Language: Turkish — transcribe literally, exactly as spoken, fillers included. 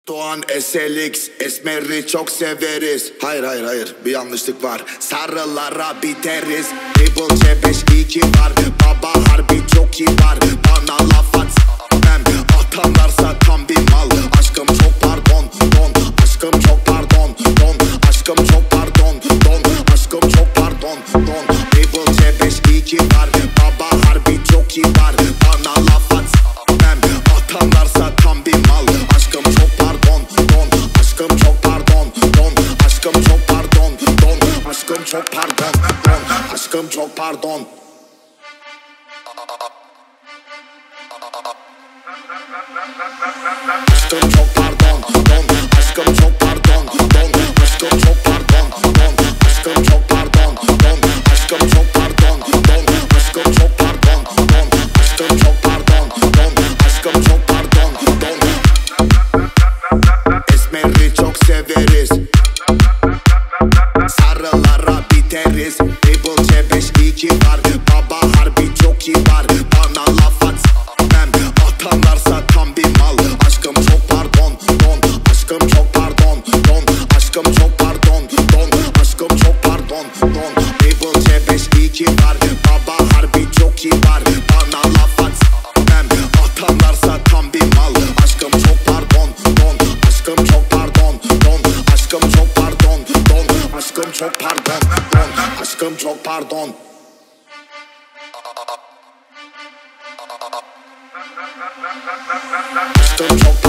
Doğan S L X, Esmer'i çok severiz. Hayır hayır hayır, bir yanlışlık var. Sarılara biteriz. Label C beş iki var. Baba harbi çok iyi var. Bana laf at s**mem. Atanlarsa tam bir mal. Aşkım çok pardon don. Aşkım çok pardon don. Aşkım çok pardon don. Aşkım çok pardon don. Label C beş iki var. Baba harbi çok iyi var. Bana laf at s**mem. Atanlarsa tam bir mal. Aşkım çok pardon don. Aşkım çok pardon don. Aşkım çok pardon don. Aşkım çok pardon don. Aşkım çok pardon. Aşkım çok pardon don. Aşkım çok pardon don. Aşkım çok pardon don. Aşkım çok pardon don. Aşkım çok pardon don. Aşkım çok pardon don. Aşkım çok pardon don. Aşkım çok pardon don. Esmer'i çok severiz. Sarılara biteriz. Label C beş iki var. Baba harbi çok iyi var. Bana laf at s**mem. Atanlarsa tam bir mal. Aşkım çok pardon don. Aşkım çok pardon don. Aşkım çok pardon don. Aşkım çok pardon don. Label C beş iki var. Baba harbi çok iyi var. Bana laf at s**mem. Atanlarsa tam bir mal. Aşkım çok pardon don. Aşkım çok pardon don. Aşkım çok pardon don. Aşkım çok pardon don. Aşkım çok pardon. Aşkım çok